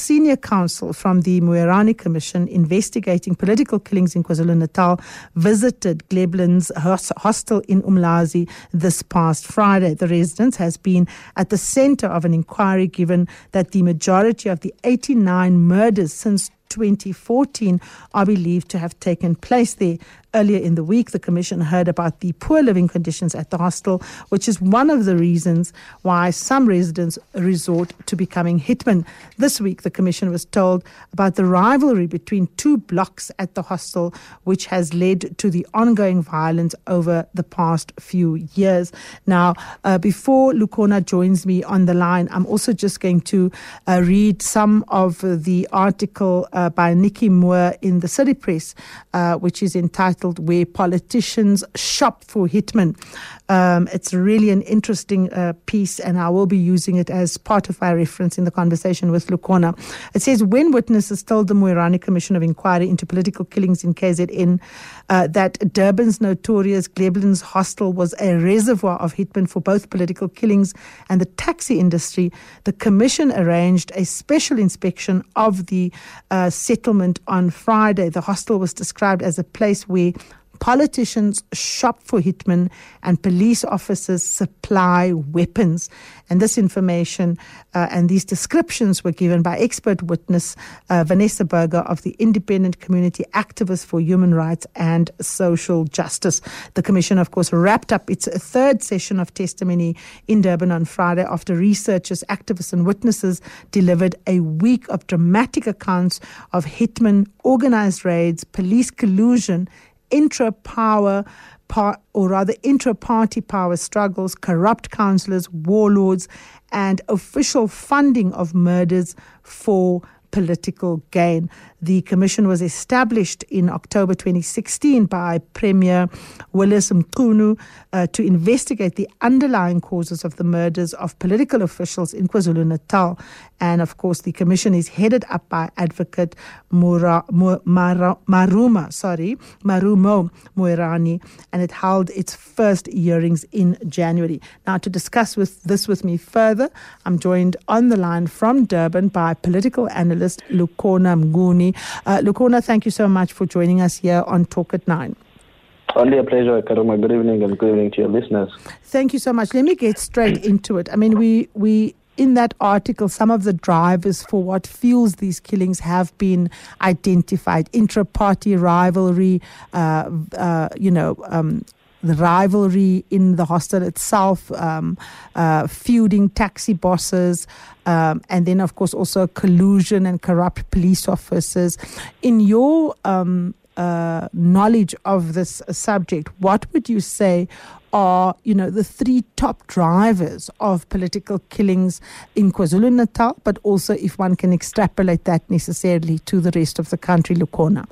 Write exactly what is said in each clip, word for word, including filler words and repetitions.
senior counsel from the Moerane Commission investigating political killings in KwaZulu-Natal visited Gleblands hostel in Umlazi this past Friday. The residence has been at the center of an inquiry given that the majority of the eighty-nine murders since twenty fourteen are believed to have taken place there. Earlier in the week, the Commission heard about the poor living conditions at the hostel, which is one of the reasons why some residents resort to becoming hitmen. This week, the Commission was told about the rivalry between two blocks at the hostel, which has led to the ongoing violence over the past few years. Now, uh, before Lukhona joins me on the line, I'm also just going to uh, read some of the article uh, by Nikki Moore in the City Press, uh, which is entitled Where Politicians Shop for Hitmen. Um, it's really an interesting uh, piece, and I will be using it as part of my reference in the conversation with Lukhona. It says, when witnesses told the Moerane Commission of Inquiry into Political Killings in K Z N uh, that Durban's notorious Gleblands hostel was a reservoir of hitmen for both political killings and the taxi industry, the Commission arranged a special inspection of the uh, settlement on Friday. The hostel was described as a place where politicians shop for hitmen and police officers supply weapons. And this information uh, and these descriptions were given by expert witness uh, Vanessa Berger of the Independent Community Activist for Human Rights and Social Justice. The Commission, of course, wrapped up its third session of testimony in Durban on Friday after researchers, activists and witnesses delivered a week of dramatic accounts of hitmen, organized raids, police collusion, intra-power, par, or rather intra-party power struggles, corrupt councillors, warlords, and official funding of murders for political gain. The commission was established in October twenty sixteen by Premier Willis Mchunu uh, to investigate the underlying causes of the murders of political officials in KwaZulu-Natal. And of course, the commission is headed up by Advocate Mura, Mura, Mara, Maruma, sorry, Marumo Moerane, and it held its first hearings in January. Now, to discuss with this with me further, I'm joined on the line from Durban by political analyst Lukhona Mnguni. Uh, Lukhona, thank you so much for joining us here on Talk at Nine. Only a pleasure, Karuma. Good evening and good evening to your listeners. Thank you so much. Let me get straight into it. I mean, we we in that article, some of the drivers for what fuels these killings have been identified: intra-party rivalry, uh, uh, you know. Um, the rivalry in the hostel itself, um, uh, feuding taxi bosses, um, and then, of course, also collusion and corrupt police officers. In your um, uh, knowledge of this subject, what would you say are, you know, the three top drivers of political killings in KwaZulu-Natal, but also if one can extrapolate that necessarily to the rest of the country, Lukhona?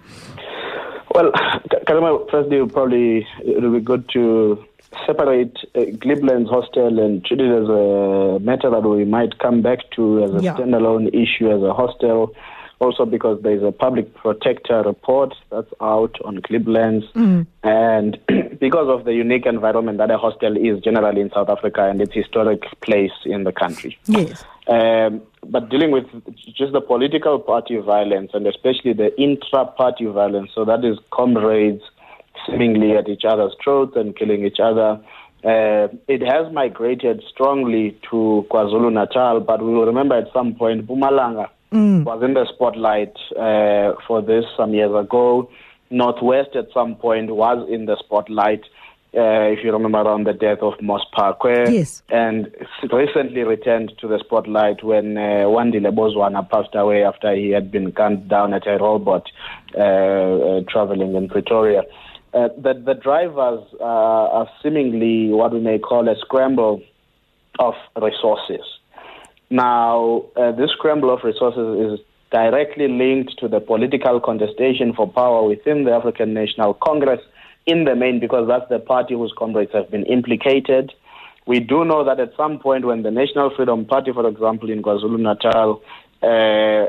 Well, Karima, firstly, probably it will be good to separate uh, Gleblands hostel and treat it as a matter that we might come back to as a yeah. standalone issue as a hostel. Also because there's a public protector report that's out on Gleblands, mm. and because of the unique environment that a hostel is generally in South Africa and its historic place in the country. Yes. Um, but dealing with just the political party violence and especially the intra-party violence, so that is comrades seemingly at each other's throats and killing each other, uh, it has migrated strongly to KwaZulu-Natal, but we will remember at some point Mpumalanga mm. was in the spotlight uh, for this some years ago. Northwest at some point was in the spotlight. Uh, if you remember, around the death of Mos Parkway, yes. and recently returned to the spotlight when uh, Wandile Bozwana passed away after he had been gunned down at a robot uh, uh, traveling in Pretoria. Uh, the, the drivers uh, are seemingly what we may call a scramble of resources. Now, uh, this scramble of resources is directly linked to the political contestation for power within the African National Congress, in the main, because that's the party whose comrades have been implicated. We do know that at some point when the National Freedom Party, for example, in KwaZulu-Natal, uh,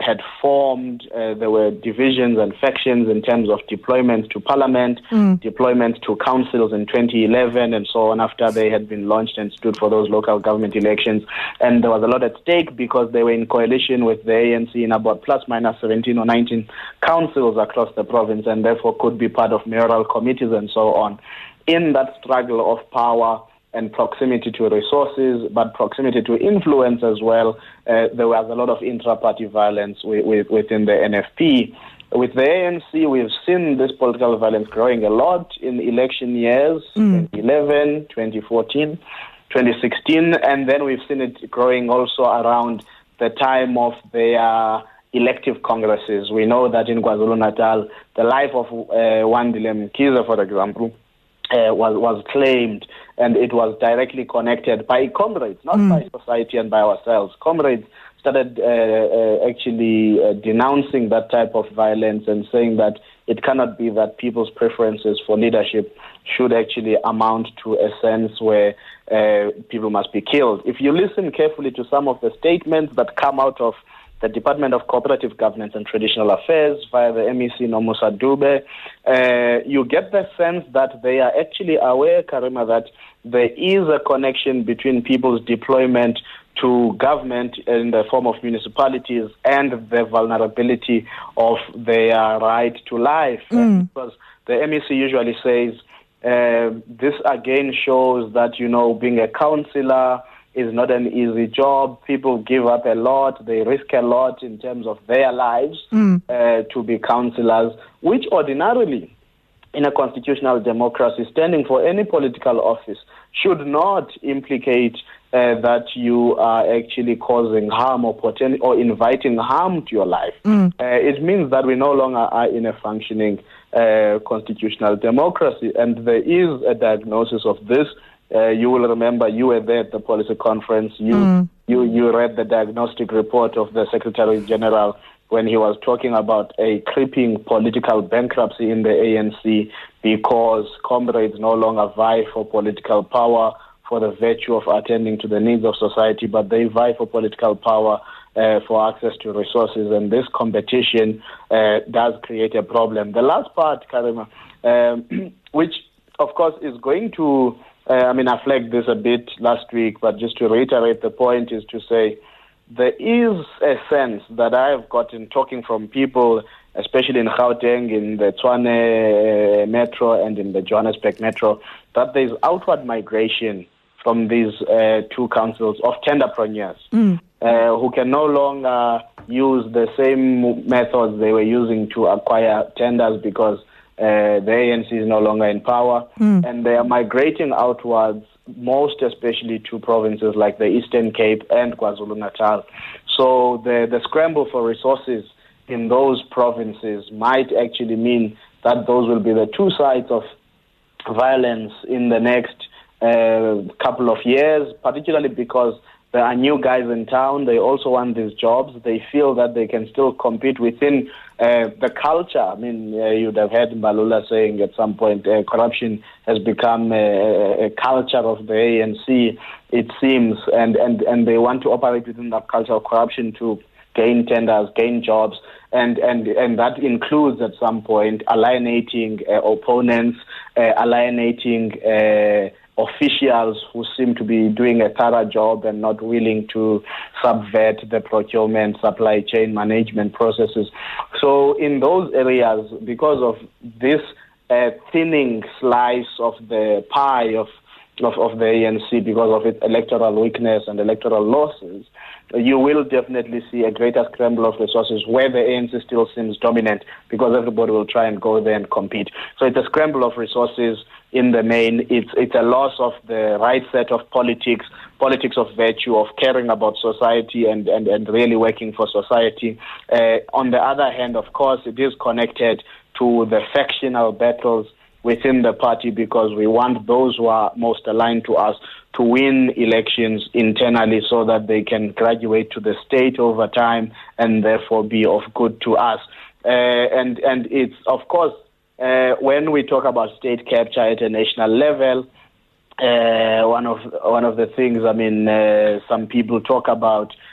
had formed. Uh, there were divisions and factions in terms of deployment to parliament, mm. deployment to councils in twenty eleven, and so on, after they had been launched and stood for those local government elections. And there was a lot at stake because they were in coalition with the A N C in about plus minus seventeen or nineteen councils across the province, and therefore could be part of mayoral committees and so on. In that struggle of power and proximity to resources, but proximity to influence as well, uh, there was a lot of intra-party violence w- w- within the N F P. With the A N C, we've seen this political violence growing a lot in election years, mm. twenty eleven, twenty fourteen, twenty sixteen, and then we've seen it growing also around the time of their elective congresses. We know that in KwaZulu-Natal, the life of uh, Wandile Mkhize, for example, Uh, was was claimed, and it was directly connected by comrades, not mm. by society and by ourselves. Comrades started uh, uh, actually uh, denouncing that type of violence and saying that it cannot be that people's preferences for leadership should actually amount to a sense where uh, people must be killed. If you listen carefully to some of the statements that come out of the Department of Cooperative Governance and Traditional Affairs via the M E C Nomusa Dube, uh, you get the sense that they are actually aware, Karima, that there is a connection between people's deployment to government in the form of municipalities and the vulnerability of their right to life. Mm. Because the M E C usually says, uh, this again shows that, you know, being a councillor is not an easy job. People give up a lot. They risk a lot in terms of their lives mm. uh, to be councillors, which ordinarily, in a constitutional democracy, standing for any political office should not implicate uh, that you are actually causing harm or poten- or inviting harm to your life. Mm. Uh, it means that we no longer are in a functioning uh, constitutional democracy, and there is a diagnosis of this. Uh, you will remember you were there at the policy conference. You, mm. you you read the diagnostic report of the Secretary General when he was talking about a creeping political bankruptcy in the A N C because comrades no longer vie for political power for the virtue of attending to the needs of society, but they vie for political power uh, for access to resources. And this competition uh, does create a problem. The last part, Karima, um, which of course is going to Uh, I mean, I flagged this a bit last week, but just to reiterate the point is to say there is a sense that I have gotten talking from people, especially in Gauteng, in the Tshwane Metro and in the Johannesburg Metro, that there is outward migration from these uh, two councils of tenderpreneurs mm. uh, who can no longer use the same methods they were using to acquire tenders because Uh, the A N C is no longer in power, mm. and they are migrating outwards, most especially to provinces like the Eastern Cape and KwaZulu-Natal. So the, the scramble for resources in those provinces might actually mean that those will be the two sides of violence in the next uh, couple of years, particularly because there are new guys in town. They also want these jobs. They feel that they can still compete within uh, the culture. I mean, uh, you'd have heard Mbalula saying at some point, uh, corruption has become a, a culture of the A N C, it seems, and, and, and they want to operate within that culture of corruption to gain tenders, gain jobs, and, and, and that includes at some point alienating uh, opponents, uh, alienating uh, officials who seem to be doing a thorough job and not willing to subvert the procurement, supply chain management processes. So in those areas, because of this uh, thinning slice of the pie of, of, of the A N C, because of its electoral weakness and electoral losses, you will definitely see a greater scramble of resources where the A N C still seems dominant because everybody will try and go there and compete. So it's a scramble of resources in the main. It's it's a loss of the right set of politics, politics of virtue, of caring about society and, and, and really working for society. Uh, on the other hand, of course, it is connected to the factional battles within the party because we want those who are most aligned to us to win elections internally so that they can graduate to the state over time and therefore be of good to us. Uh, and, and it's, of course, uh, when we talk about state capture at a national level, uh, one of one of the things, I mean, uh, some people talk about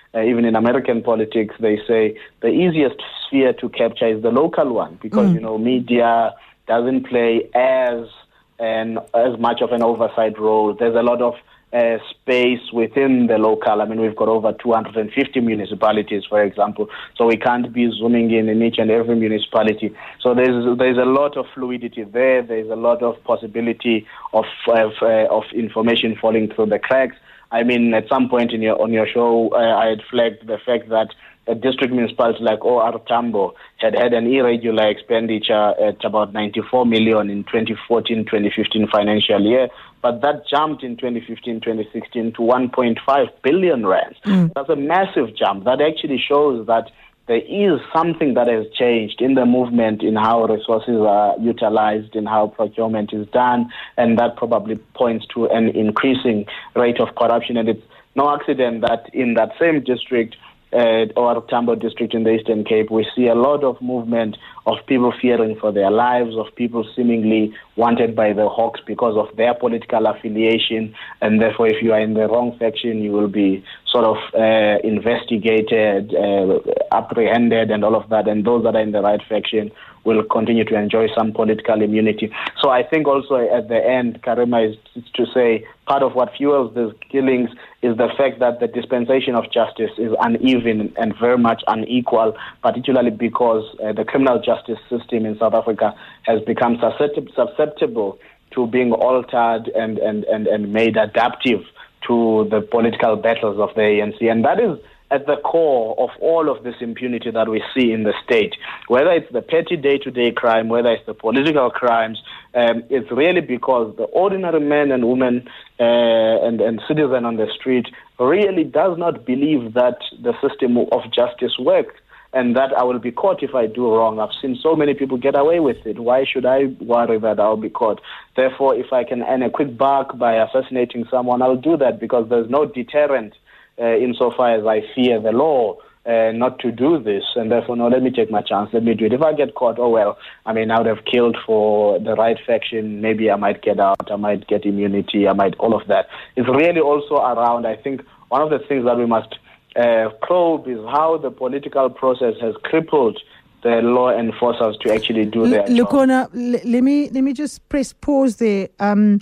uh, even in American politics, they say the easiest sphere to capture is the local one because, mm. you know, media doesn't play as and as much of an oversight role. There's a lot of uh, space within the local. I mean, we've got over two hundred fifty municipalities, for example, so we can't be zooming in in each and every municipality. So there's there's a lot of fluidity there. There's a lot of possibility of of, uh, of information falling through the cracks. I mean, at some point in your on your show, uh, I had flagged the fact that a district municipality like O R Tambo had had an irregular expenditure at about ninety-four million in twenty fourteen twenty fifteen financial year, but that jumped in twenty fifteen twenty sixteen to one point five billion rands. Mm. That's a massive jump. That actually shows that there is something that has changed in the movement, in how resources are utilized, in how procurement is done, and that probably points to an increasing rate of corruption. And it's no accident that in that same district, uh, or Tambo district in the Eastern Cape, we see a lot of movement of people fearing for their lives, of people seemingly wanted by the Hawks because of their political affiliation, and therefore if you are in the wrong faction, you will be sort of uh, investigated, uh, apprehended, and all of that, and those that are in the right faction will continue to enjoy some political immunity. So I think also at the end, Karima, is to say part of what fuels these killings is the fact that the dispensation of justice is uneven and very much unequal, particularly because uh, the criminal justice system in South Africa has become susceptible to being altered and, and, and, and made adaptive to the political battles of the A N C. And that is at the core of all of this impunity that we see in the state. Whether it's the petty day-to-day crime, whether it's the political crimes, um, it's really because the ordinary men and women uh, and, and citizen on the street really does not believe that the system of justice works, and that I will be caught if I do wrong. I've seen so many people get away with it. Why should I worry that I'll be caught? Therefore, if I can earn a quick buck by assassinating someone, I'll do that because there's no deterrent uh, insofar as I fear the law uh, not to do this. And therefore, no, let me take my chance. Let me do it. If I get caught, oh, well, I mean, I would have killed for the right faction. Maybe I might get out. I might get immunity. I might, all of that. It's really also around, I think, one of the things that we must Uh, probe is how the political process has crippled the law enforcers to actually do their L- Lukhona, l- let me let me just press pause there. Um,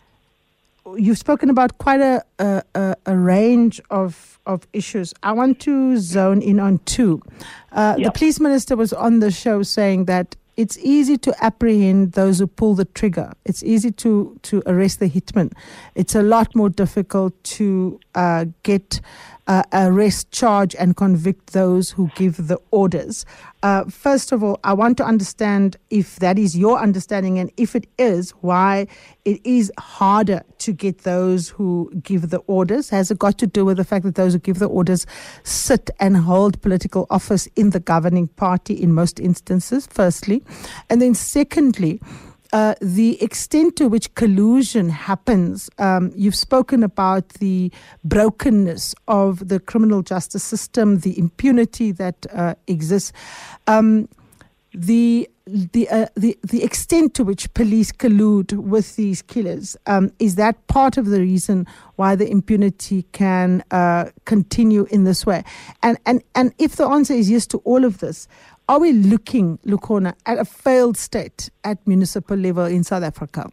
you've spoken about quite a, a, a range of of issues. I want to zone in on two. Uh, yeah. The police minister was on the show saying that it's easy to apprehend those who pull the trigger. It's easy to, to arrest the hitman. It's a lot more difficult to uh, get uh, arrest, charge, and convict those who give the orders. Uh, first of all, I want to understand if that is your understanding, and if it is, why it is harder to get those who give the orders. Has it got to do with the fact that those who give the orders sit and hold political office in the governing party in most instances, firstly? And then secondly, Uh, the extent to which collusion happens. Um, you've spoken about the brokenness of the criminal justice system, the impunity that uh, exists, um, the the, uh, the the extent to which police collude with these killers. Um, is that part of the reason why the impunity can uh, continue in this way? And and and if the answer is yes to all of this, are we looking, Lukhona, at a failed state at municipal level in South Africa?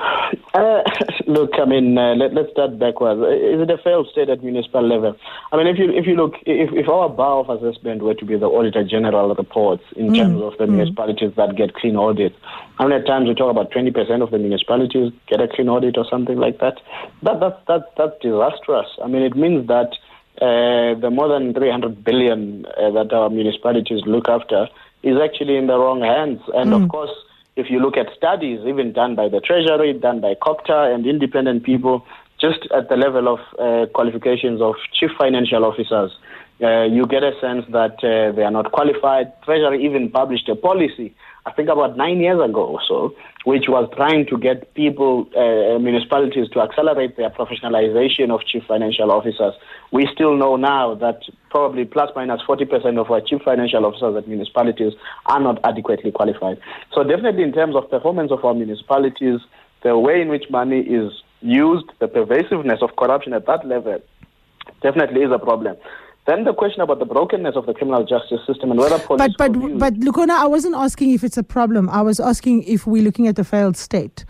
Uh, look, I mean, uh, let, let's start backwards. Is it a failed state at municipal level? I mean, if you if you look, if, if our bar of assessment were to be the Auditor General reports in mm. terms of the mm. municipalities that get clean audits, how many times we talk about twenty percent of the municipalities get a clean audit or something like that? That that that that's disastrous. I mean, it means that Uh, the more than three hundred billion uh, that our municipalities look after is actually in the wrong hands. And mm. of course, if you look at studies, even done by the Treasury, done by COPTA and independent people, just at the level of uh, qualifications of chief financial officers, uh, you get a sense that uh, they are not qualified. Treasury even published a policy, I think about nine years ago or so, which was trying to get people, uh, municipalities to accelerate their professionalization of chief financial officers. We still know now that probably plus minus forty percent of our chief financial officers at municipalities are not adequately qualified. So definitely in terms of performance of our municipalities, the way in which money is used, the pervasiveness of corruption at that level definitely is a problem. Then the question about the brokenness of the criminal justice system and whether police... But, but, use... but Lukhona, I wasn't asking if it's a problem. I was asking if we're looking at a failed state.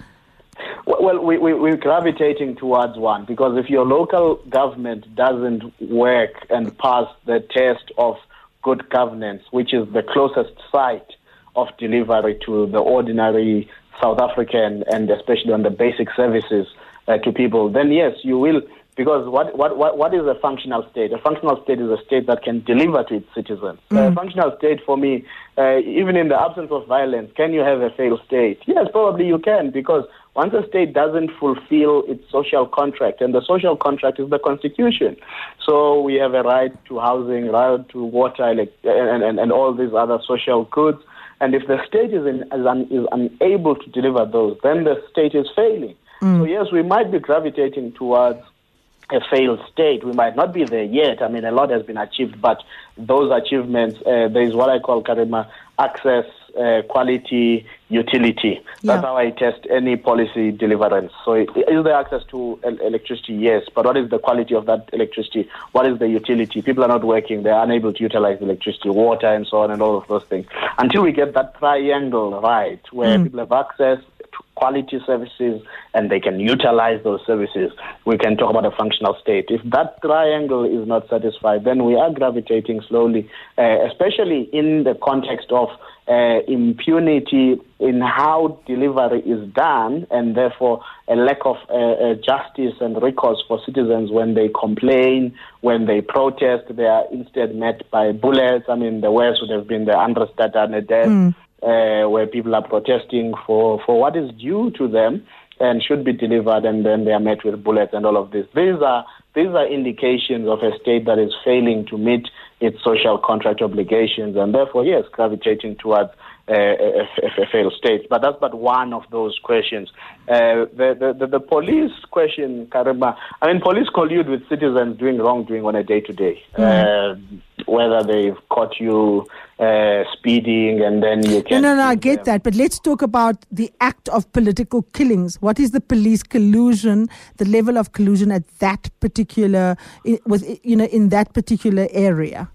Well, we, we, we're gravitating towards one, because if your local government doesn't work and pass the test of good governance, which is the closest site of delivery to the ordinary South African, and especially on the basic services uh, to people, then yes, you will... Because what, what, what, what is a functional state? A functional state is a state that can deliver to its citizens. Mm. A functional state, for me, uh, even in the absence of violence, can you have a failed state? Yes, probably you can, because once a state doesn't fulfill its social contract, and the social contract is the Constitution. So we have a right to housing, right to water, and, and, and all these other social goods. And if the state is, in, is, un, is unable to deliver those, then the state is failing. Mm. So yes, we might be gravitating towards a failed state. We might not be there yet. I mean, a lot has been achieved, but those achievements, uh, there is what I call, Karima, access, uh, quality, utility. That's yeah. how I test any policy deliverance. So is there access to electricity? Yes. But what is the quality of that electricity? What is the utility? People are not working. They're unable to utilize electricity, water, and so on, and all of those things. Until we get that triangle right, where mm. people have access, quality services, and they can utilize those services, we can talk about a functional state. If that triangle is not satisfied, then we are gravitating slowly, uh, especially in the context of uh, impunity in how delivery is done, and therefore a lack of uh, uh, justice and recourse for citizens when they complain, when they protest. They are instead met by bullets. I mean, the worst would have been the Andrestadt and the death. Mm. Uh, where people are protesting for, for what is due to them and should be delivered, and then they are met with bullets and all of this. These are these are indications of a state that is failing to meet its social contract obligations, and therefore, yes, gravitating towards uh, a, a, a failed state. But that's but one of those questions. Uh, the, the, the, the police question, Karima, I mean, police collude with citizens doing wrongdoing on a day-to-day. Mm. Uh, whether they've caught you uh, speeding and then you can... No, no, no, I get them. that. But let's talk about the act of political killings. What is the police collusion, the level of collusion at that particular, with you know, in that particular area?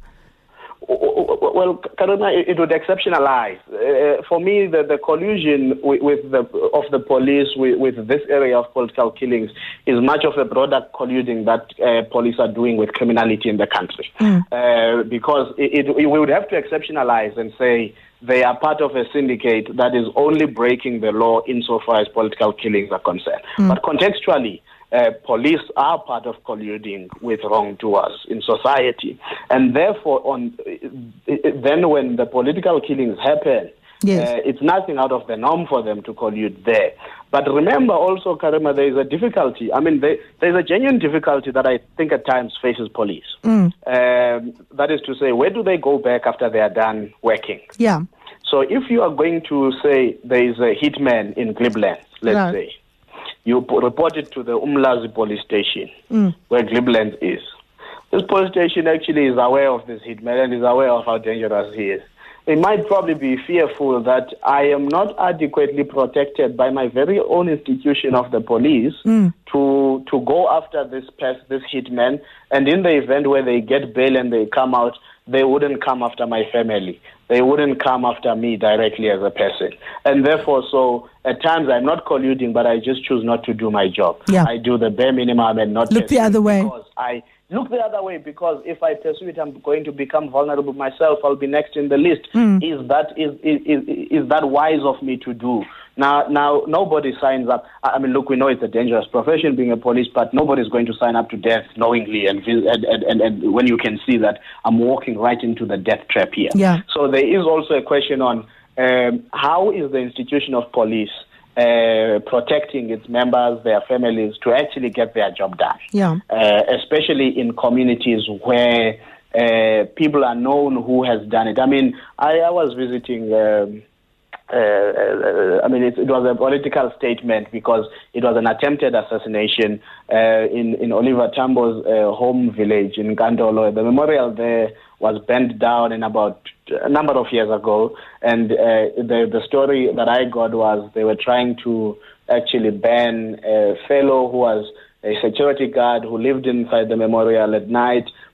Well, Karima, it would exceptionalize. Uh, for me, the, the collusion with, with the, of the police with, with this area of political killings is much of a broader colluding that uh, police are doing with criminality in the country. Mm. Uh, because it, it, we would have to exceptionalize and say they are part of a syndicate that is only breaking the law insofar as political killings are concerned. Mm. But contextually, Uh, police are part of colluding with wrongdoers in society, and therefore, on uh, then when the political killings happen, yes. uh, it's nothing out of the norm for them to collude there. But remember also, Karima, there is a difficulty. I mean, there, there's a genuine difficulty that I think at times faces police. Mm. Um, that is to say, where do they go back after they are done working? Yeah. So if you are going to say there is a hitman in Cleveland, let's yeah. say, you report it to the Umlazi police station, mm. where Cleveland is. This police station actually is aware of this hitman and is aware of how dangerous he is. They might probably be fearful that I am not adequately protected by my very own institution of the police mm. to to go after this pest, this hitman, and in the event where they get bail and they come out, they wouldn't come after my family. They wouldn't come after me directly as a person. And therefore, so at times I'm not colluding, but I just choose not to do my job. Yeah. I do the bare minimum and not look the other way. Because I look the other way because if I pursue it, I'm going to become vulnerable myself. I'll be next in the list. Mm. Is that is, is is is that wise of me to do? Now, now nobody signs up. I mean, look, we know it's a dangerous profession being a police, but nobody's going to sign up to death knowingly, and and and, and when you can see that I'm walking right into the death trap here. Yeah. So there is also a question on um, how is the institution of police Uh, protecting its members, their families, to actually get their job done. Yeah. Uh, especially in communities where uh, people are known who has done it. I mean, I, I was visiting. Um, uh, uh, I mean, it, it was a political statement because it was an attempted assassination uh, in in Oliver Tambo's uh, home village in Nkandolo. The memorial there was burnt down in about a number of years ago, and uh, the the story that I got was they were trying to actually ban a fellow who was a security guard who lived inside the memorial at night,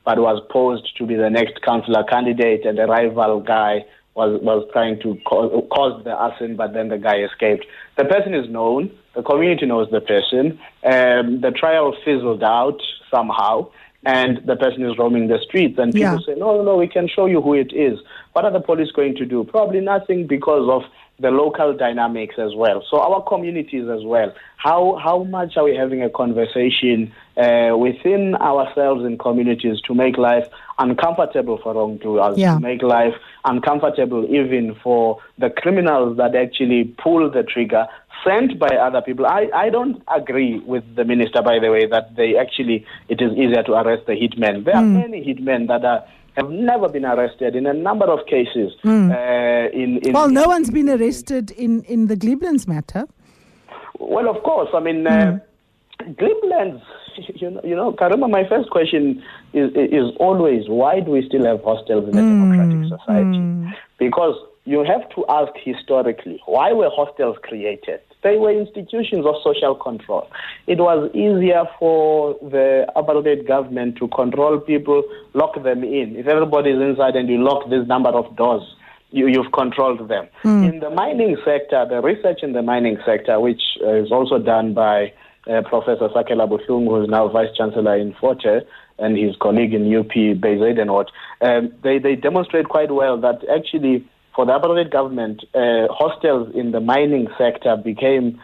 but was posed to be the next councillor candidate, and the rival guy was, was trying to cause, cause the arson, but then the guy escaped. The person is known. The community knows the person. Um, the trial fizzled out somehow, and the person is roaming the streets, and people yeah. say, no, no, no, we can show you who it is. What are the police going to do? Probably nothing, because of the local dynamics as well. So our communities as well. How how much are we having a conversation uh, within ourselves in communities to make life uncomfortable for wrongdoers, yeah. to make life uncomfortable even for the criminals that actually pull the trigger, sent by other people. I, I don't agree with the minister, by the way, that they actually, it is easier to arrest the hitmen. There mm. are many hitmen that are have never been arrested in a number of cases. Mm. Uh, in, in well, no one's been arrested in, in the Gleblands matter. Well, of course. I mean, mm. uh, Gleblands, you know, you know, Karima, my first question is, is always, why do we still have hostels in a mm. democratic society? Mm. Because you have to ask historically, why were hostels created? They were institutions of social control. It was easier for the apartheid government to control people, lock them in. If everybody is inside and you lock this number of doors, you, you've controlled them. Mm. In the mining sector, the research in the mining sector, which uh, is also done by uh, Professor Sakela Buhlungu, who is now Vice-Chancellor in Forte, and his colleague in U P, Beizadenhout, um, they, they demonstrate quite well that actually for the apartheid government, uh, hostels in the mining sector became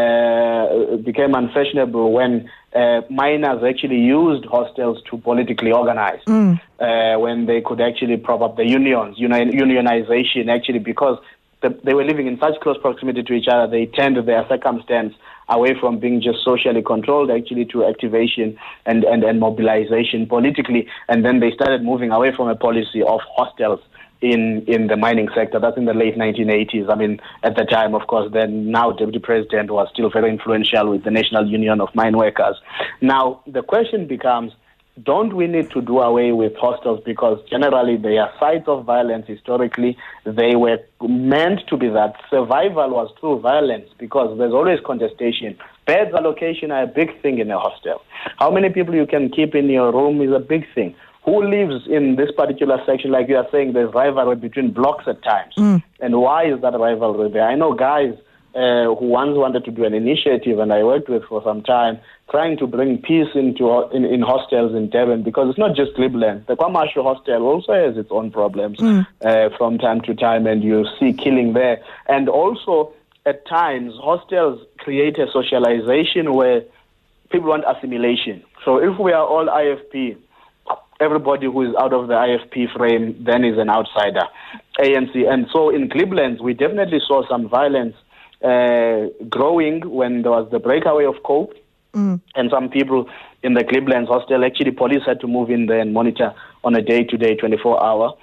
uh, became unfashionable when uh, miners actually used hostels to politically organize, mm. uh, when they could actually prop up the unions, union, unionization, actually, because the, they were living in such close proximity to each other, they turned their circumstance away from being just socially controlled, actually, to activation and, and, and mobilization politically, and then they started moving away from a policy of hostels in in the mining sector. That's in the late nineteen eighties. I mean, at the time, of course, then now Deputy President was still very influential with the National Union of Mine Workers. Now, the question becomes, don't we need to do away with hostels, because generally they are sites of violence historically. They were meant to be that. Survival was through violence, because there's always contestation. Beds allocation are a big thing in a hostel. How many people you can keep in your room is a big thing. Who lives in this particular section? Like you are saying, there's rivalry between blocks at times. Mm. And why is that rivalry there? I know guys uh, who once wanted to do an initiative, and I worked with for some time, trying to bring peace into in, in hostels in Durban, because it's not just Gleblands. The KwaMashu hostel also has its own problems mm. uh, from time to time, and you see killing there. And also, at times, hostels create a socialization where people want assimilation. So if we are all I F P, everybody who is out of the I F P frame then is an outsider, A N C. And so in Gleblands, we definitely saw some violence uh, growing when there was the breakaway of coke. Mm. And some people in the Gleblands hostel, actually police had to move in there and monitor on a day-to-day, twenty-four hour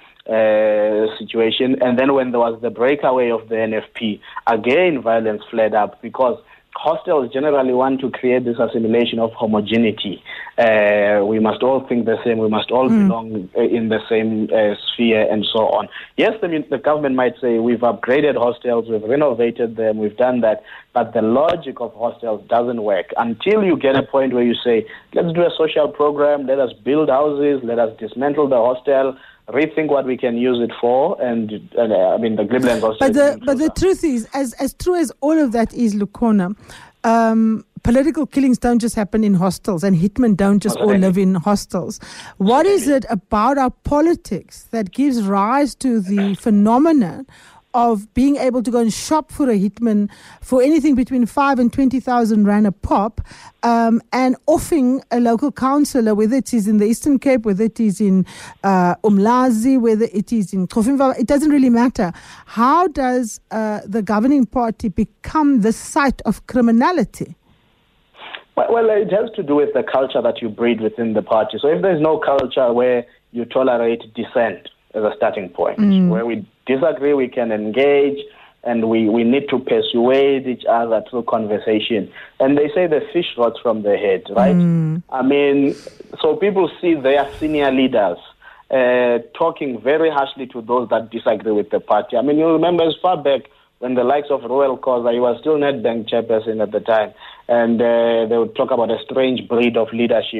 uh, situation. And then when there was the breakaway of the N F P, again violence flared up, because hostels generally want to create this assimilation of homogeneity. Uh, we must all think the same. We must all mm. belong in the same uh, sphere, and so on. Yes, I mean, the government might say we've upgraded hostels, we've renovated them, we've done that, but the logic of hostels doesn't work until you get a point where you say, let's do a social program, let us build houses, let us dismantle the hostel, rethink what we can use it for, and uh, I mean the Gleblands also. But the but the truth is, as as true as all of that is, Lukhona, um, political killings don't just happen in hostels, and hitmen don't just all live in hostels. What is it about our politics that gives rise to the phenomenon of being able to go and shop for a hitman for anything between five and twenty thousand rand a pop, um, and offing a local councillor, whether it is in the Eastern Cape, whether it is in uh, Umlazi, whether it is in Xhofimvaba, it doesn't really matter. How does uh, the governing party become the site of criminality? Well, well, it has to do with the culture that you breed within the party. So if there's no culture where you tolerate dissent as a starting point, mm. where we disagree, we can engage, and we, we need to persuade each other through conversation. And they say the fish rots from the head, right? Mm. I mean, so people see their senior leaders uh, talking very harshly to those that disagree with the party. I mean, you remember as far back when the likes of Royal Khoza, he was still Nedbank chairperson at the time, and uh, they would talk about a strange breed of leadership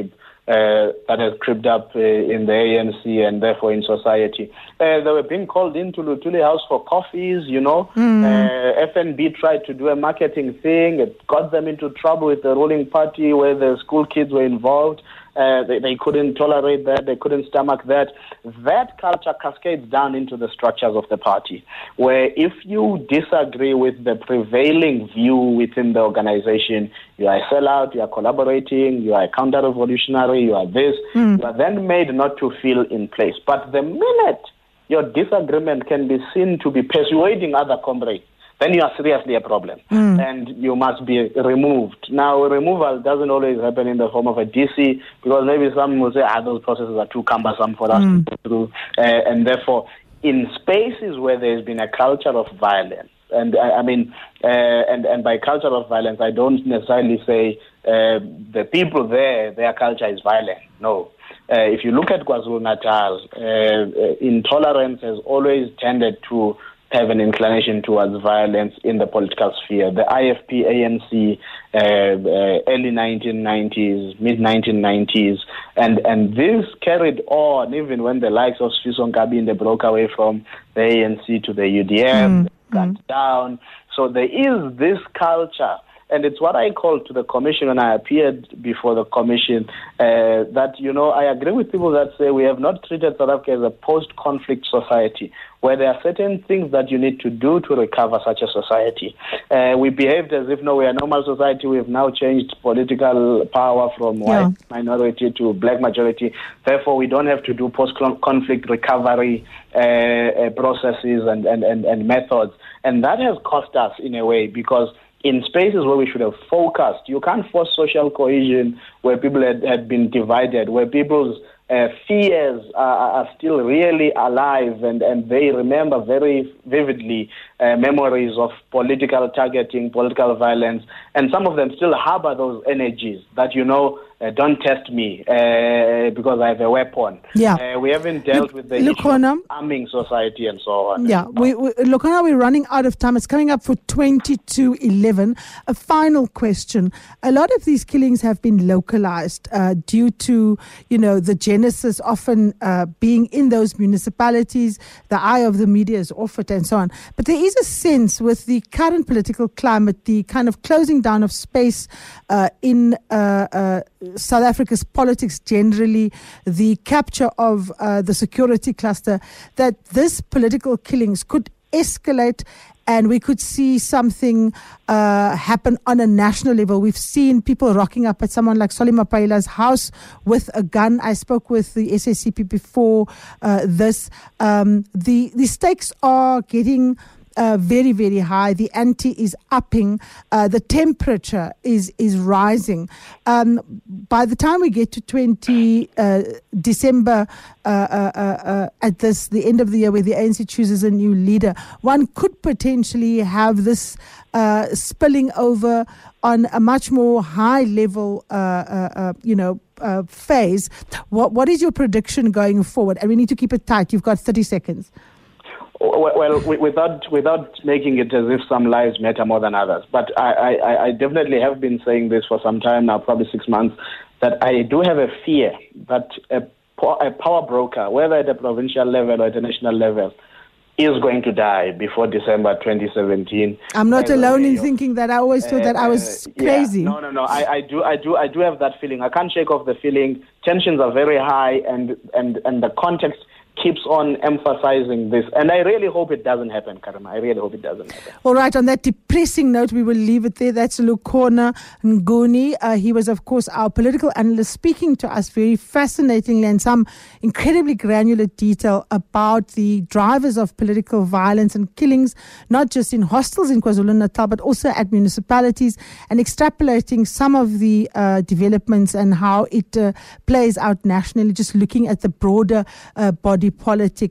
uh, that has crept up uh, in the A N C and therefore in society. Uh, they were being called into Luthuli House for coffees, you know. Mm. Uh, F N B tried to do a marketing thing. It got them into trouble with the ruling party where the school kids were involved. Uh, they, they couldn't tolerate that. They couldn't stomach that. That culture cascades down into the structures of the party, where if you disagree with the prevailing view within the organization, you are a sellout, you are collaborating, you are a counter-revolutionary, you are this, mm. you are then made not to feel in place. But the minute your disagreement can be seen to be persuading other comrades, then you are seriously a problem, mm. and you must be removed. Now, removal doesn't always happen in the form of a D C, because maybe some will say, ah, those processes are too cumbersome for us mm. to go through, uh, and therefore, in spaces where there's been a culture of violence, and I, I mean, uh, and, and by culture of violence, I don't necessarily say uh, the people there, their culture is violent. No. Uh, if you look at KwaZulu-Natal, uh, intolerance has always tended to have an inclination towards violence in the political sphere. The I F P, A N C, uh, uh, early nineteen nineties, mid nineteen nineties, and, and this carried on even when the likes of Sifiso Nkabinde broke away from the A N C to the U D F, mm. cut mm. down. So there is this culture. And it's what I called to the commission when I appeared before the commission, uh, that, you know, I agree with people that say we have not treated South Africa as a post-conflict society, where there are certain things that you need to do to recover such a society. Uh, we behaved as if, no, we are a normal society. We have now changed political power from yeah. white minority to black majority. Therefore, we don't have to do post-conflict recovery uh, uh, processes and, and, and, and methods. And that has cost us in a way, because in spaces where we should have focused, you can't force social cohesion where people had, had been divided, where people's uh, fears are, are still really alive, and, and they remember very vividly uh, memories of political targeting, political violence, and some of them still harbor those energies that, you know, uh, don't test me uh, because I have a weapon. Yeah. Uh, we haven't dealt look, with the look, issue of arming society and so on. Yeah, we, we, look, now we're running out of time. It's coming up for twenty-two eleven. A final question. A lot of these killings have been localized uh, due to, you know, the genesis often uh, being in those municipalities. The eye of the media is off it and so on. But there is a sense with the current political climate, the kind of closing down of space uh, in uh, uh, South Africa's politics generally, the capture of uh, the security cluster, that this political killings could escalate and we could see something uh, happen on a national level. We've seen people rocking up at someone like Solly Mapaila's house with a gun. I spoke with the S A C P before uh, this. Um, the, the stakes are getting Uh, very, very high. The ante is upping. Uh, the temperature is is rising. Um, by the time we get to twenty uh, December, uh, uh, uh, at this the end of the year, where the A N C chooses a new leader, one could potentially have this uh, spilling over on a much more high level, uh, uh, uh, you know, uh, phase. What what is your prediction going forward? And we need to keep it tight. You've got thirty seconds. Well, without without making it as if some lives matter more than others, but I, I, I definitely have been saying this for some time now, probably six months, that I do have a fear that a, a power broker, whether at a provincial level or at a national level, is going to die before December twenty seventeen. I'm not alone in thinking that. I always thought uh, that I was crazy. Yeah, no, no, no. I, I do, I do, I do have that feeling. I can't shake off the feeling. Tensions are very high, and and and the context keeps on emphasizing this. And I really hope it doesn't happen, Karima. I really hope it doesn't happen. All right, on that depressing note, we will leave it there. That's Lukhona Nguni. Uh, he was, of course, our political analyst, speaking to us very fascinatingly and some incredibly granular detail about the drivers of political violence and killings, not just in hostels in KwaZulu-Natal, but also at municipalities, and extrapolating some of the uh, developments and how it uh, plays out nationally, just looking at the broader uh, body politic.